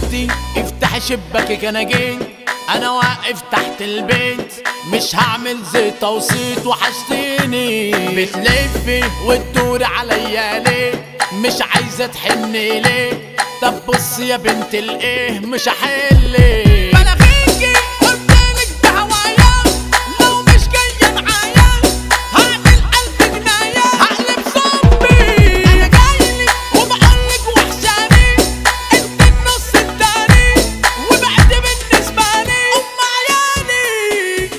بنتي افتحي شباكك انا جيت، انا واقف تحت البيت مش هعمل زيت وصيت وحشتيني. بتلفي وتدوري عليا ليه؟ مش عايزة تحني ليه؟ طب بصي يا بنت الايه مش هحلك بلاغيكي قدامك بهوايا، لو مش جاية معايا هعمل 1000 جناية هقلب زومبي. انا جايلك وبقولك وحشاني، انت النص التاني وبعد بالنسبة لي ام عيالي.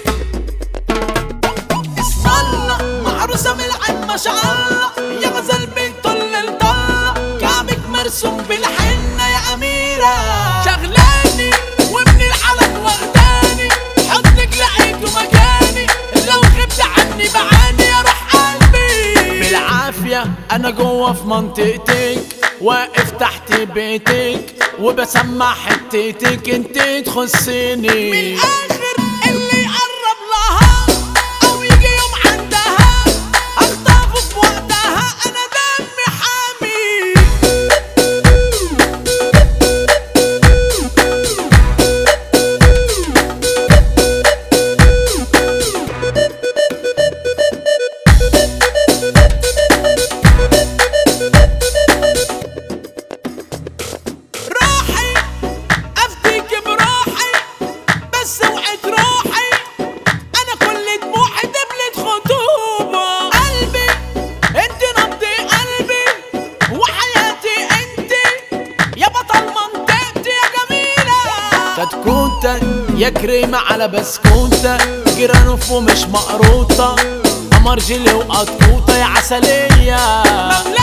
اسم الله معروسة من العين ما شاء الله، يا غزل بنت الطلة كعبك مرسوم بالحنة يا أميرة. شغلاني وابن الحلق واخداني، حضنك لقيته مكاني، لو غبت عني بعاني يا روح قلبي. بالعافية أنا جوه في منطقتك، واقف تحت بيتك وبسمع حتتك انت تخصني. من الآخر اللي يقرب لها أو يجي يوم عندها أخطفه في وقتها، أنا دمي حامي. روحي أفديك بروحي بس اوعي تروحي، أنا كل دموعي دبلة خطوبة. قلبي انت نبض قلبي وحياتي انت يا بطل منطقتي يا جميلة. كتكوتة يا كريمة على بسكوتة، جرانوف ومش مقروطة، قمر جيلي وقطوطة يا عسلية.